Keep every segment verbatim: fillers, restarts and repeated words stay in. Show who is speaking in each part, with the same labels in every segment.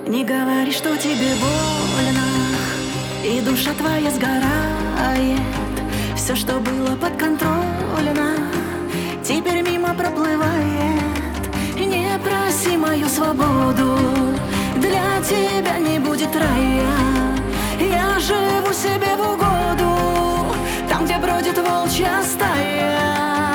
Speaker 1: Не говори, что тебе больно, и душа твоя сгорает. Все, что было подконтрольно, теперь мимо проплывает. Не проси мою свободу, для тебя не будет рая. Я живу себе в угоду, там, где бродит волчья стая.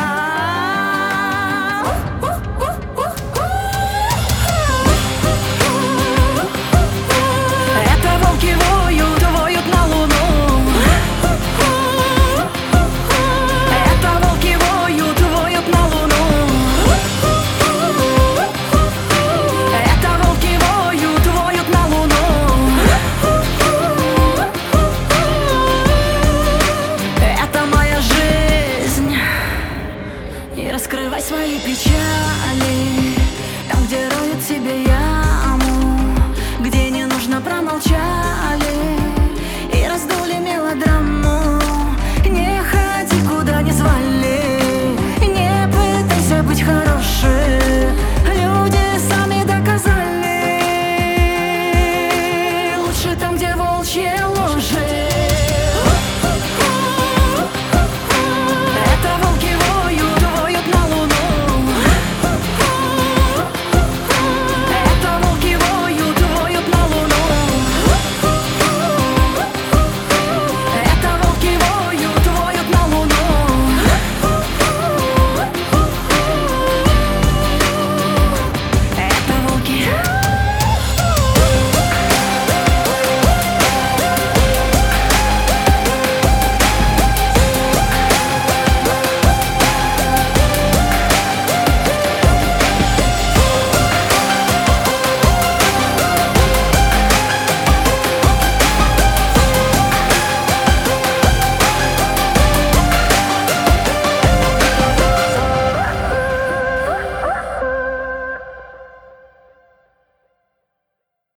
Speaker 1: Раскрывай свои печали там, где роют себе яму, где не нужно промолчали и раздули мелодраму. Не ходи, куда не звали, не пытайся быть хорошим.